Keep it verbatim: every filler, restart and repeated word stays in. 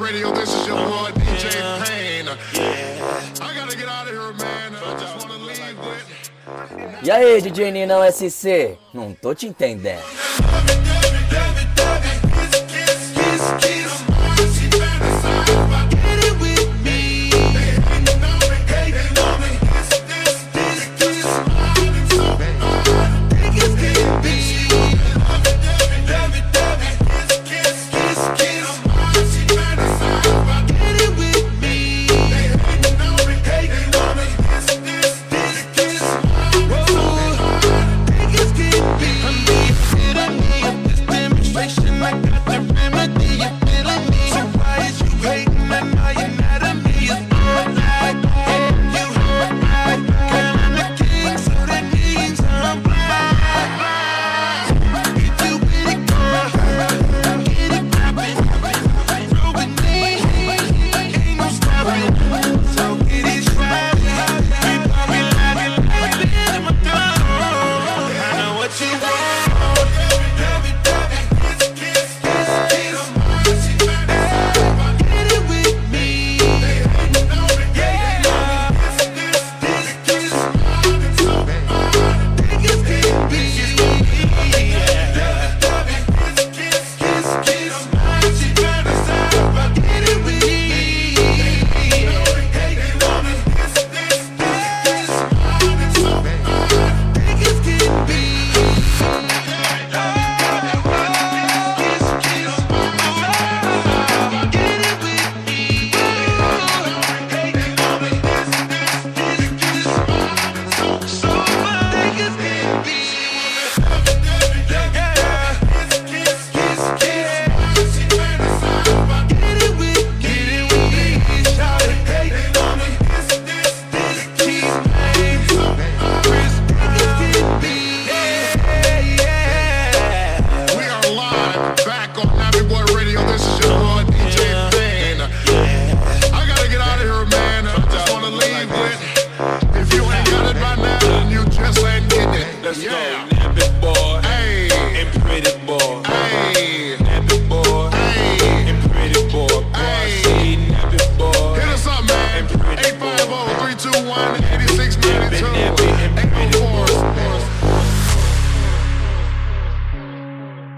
Radio, this is your boy D J Pain. I gotta get out of here, man. I just wanna leave with... E aí, D J Ninão S C? Não tô te entendendo.